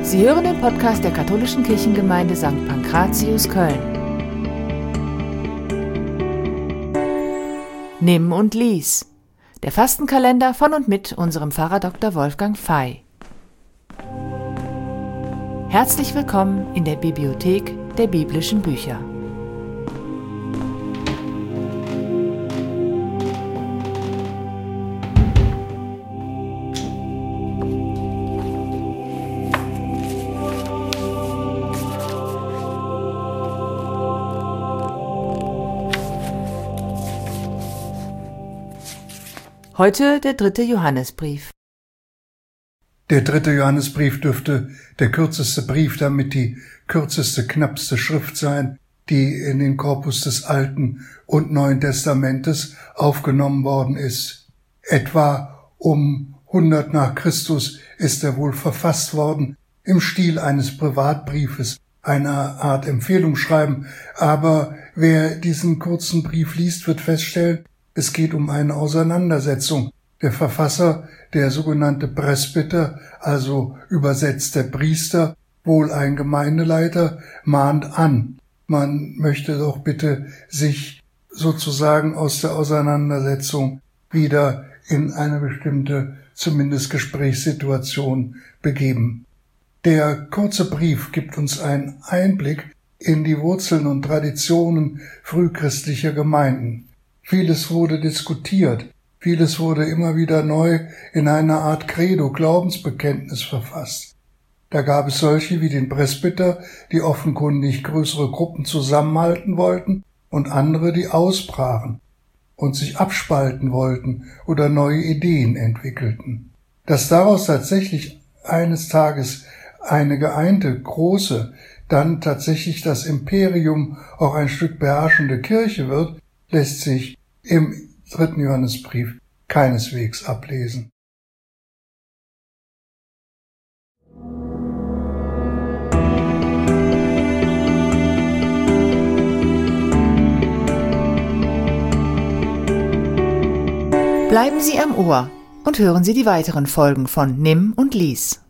Sie hören den Podcast der Katholischen Kirchengemeinde St. Pankratius Köln. Nimm und lies. Der Fastenkalender von und mit unserem Pfarrer Dr. Wolfgang Fey. Herzlich willkommen in der Bibliothek der biblischen Bücher. Heute der 3. Johannesbrief. Der 3. Johannesbrief dürfte der kürzeste Brief, damit die kürzeste, knappste Schrift sein, die in den Korpus des Alten und Neuen Testamentes aufgenommen worden ist. Etwa um 100 nach Christus ist er wohl verfasst worden, im Stil eines Privatbriefes, einer Art Empfehlungsschreiben. Aber wer diesen kurzen Brief liest, wird feststellen, es geht um eine Auseinandersetzung. Der Verfasser, der sogenannte Presbyter, also übersetzt der Priester, wohl ein Gemeindeleiter, mahnt an. Man möchte doch bitte sich sozusagen aus der Auseinandersetzung wieder in eine bestimmte, zumindest Gesprächssituation begeben. Der kurze Brief gibt uns einen Einblick in die Wurzeln und Traditionen frühchristlicher Gemeinden. Vieles wurde diskutiert, vieles wurde immer wieder neu in einer Art Credo, Glaubensbekenntnis verfasst. Da gab es solche wie den Presbyter, die offenkundig größere Gruppen zusammenhalten wollten, und andere, die ausbrachen und sich abspalten wollten oder neue Ideen entwickelten. Dass daraus tatsächlich eines Tages eine geeinte, große, dann tatsächlich das Imperium auch ein Stück beherrschende Kirche wird, lässt sich im 3. Johannesbrief keineswegs ablesen. Bleiben Sie am Ohr und hören Sie die weiteren Folgen von Nimm und lies.